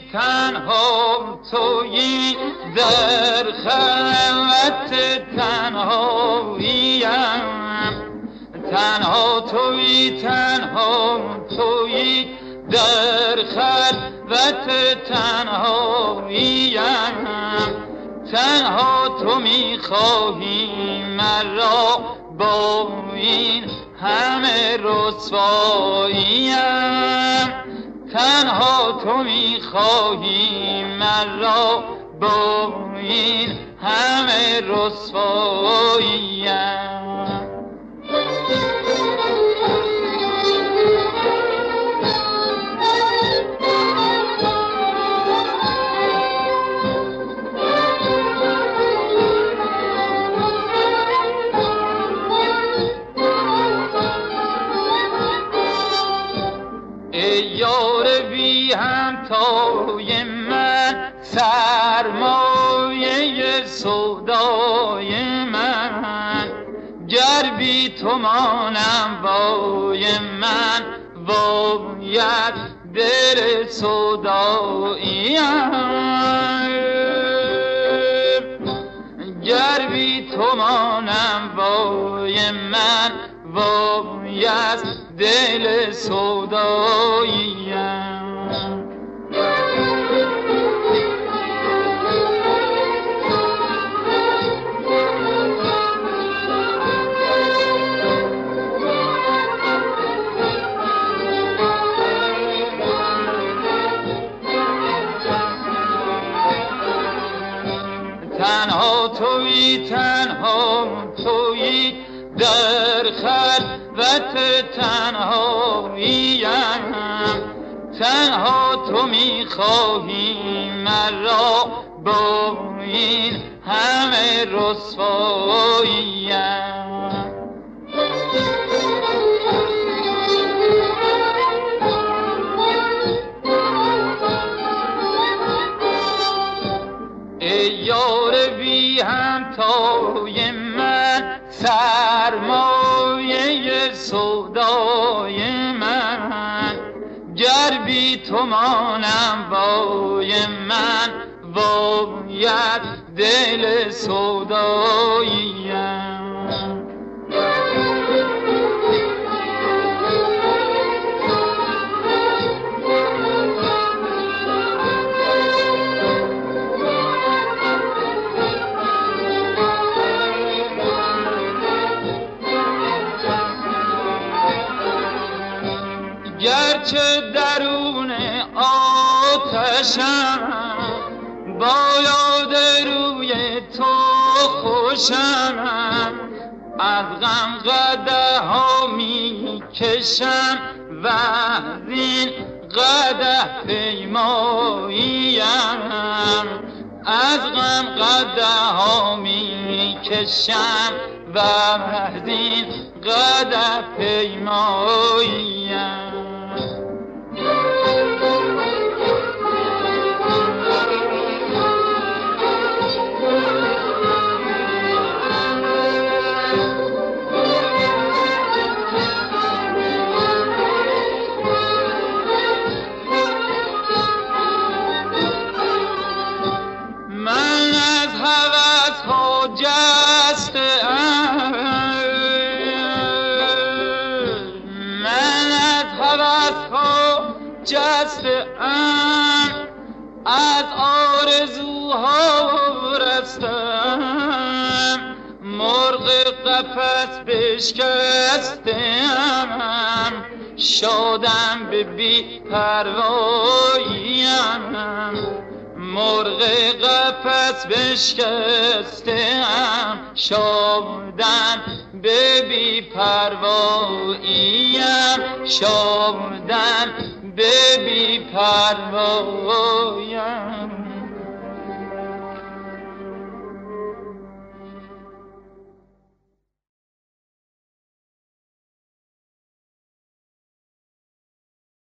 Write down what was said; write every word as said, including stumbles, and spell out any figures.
تنها تویی در خلوت تنهاییم، تنها تویی تنها تویی در خلوت تنهاییم، تنها تو میخواهی مرا با این همه رسواییم، تنها تو میخواهی مرا با این همه رسواییم. همتای من سرمایه سودای من، گر بی تو مانم وای من باید دل سوداییم، گر بی تو مانم وای من باید دل سوداییم. تنها تویی تنها تویی در خلوت تنهاییم، تنها تو میخواهی مرا با این همه رسواییم. ای یار بی همتای من سرمایه سودای من، گر بی تو مانم وای من باید دل سوداییم. گرچه درون آتشم باید روی تو خوشم، از غم قدح ها می کشم و از این قدح پیماییم، از غم قدح ها می کشم و از این قدح پیماییم. جستم از آرزوها رستم، مرغ قفس بشکستم، شادم به بی پرواییم، مرغ قفس بشکستم، شادم به بی پرواییم، شادم به بی پرواییم.